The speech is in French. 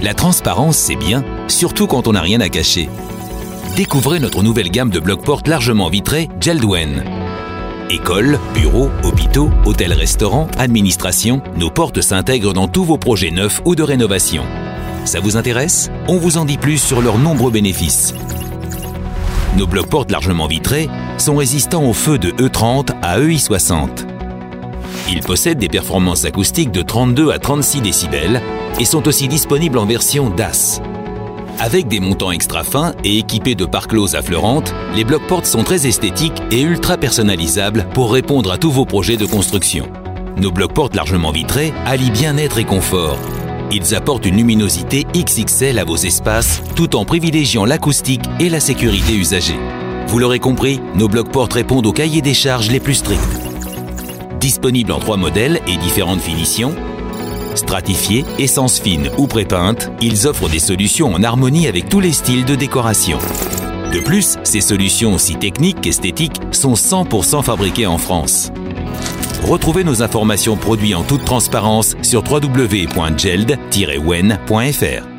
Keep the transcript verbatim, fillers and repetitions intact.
La transparence, c'est bien, surtout quand on n'a rien à cacher. Découvrez notre nouvelle gamme de blocs-portes largement vitrés JELD-WEN. Écoles, bureaux, hôpitaux, hôtels, restaurants, administration, nos portes s'intègrent dans tous vos projets neufs ou de rénovation. Ça vous intéresse? On vous en dit plus sur leurs nombreux bénéfices. Nos blocs-portes largement vitrés sont résistants au feu de E trente à E I soixante. Ils possèdent des performances acoustiques de trente-deux à trente-six décibels et sont aussi disponibles en version D A S. Avec des montants extra fins et équipés de pare-closes affleurantes, les blocs-portes sont très esthétiques et ultra personnalisables pour répondre à tous vos projets de construction. Nos blocs-portes largement vitrés allient bien-être et confort. Ils apportent une luminosité X X L à vos espaces tout en privilégiant l'acoustique et la sécurité usagée. Vous l'aurez compris, nos blocs-portes répondent aux cahiers des charges les plus stricts. Disponibles en trois modèles et différentes finitions, stratifiés, essence fine ou prépeinte, ils offrent des solutions en harmonie avec tous les styles de décoration. De plus, ces solutions aussi techniques qu'esthétiques sont cent pour cent fabriquées en France. Retrouvez nos informations produits en toute transparence sur w w w point jeld tiret wen point f r.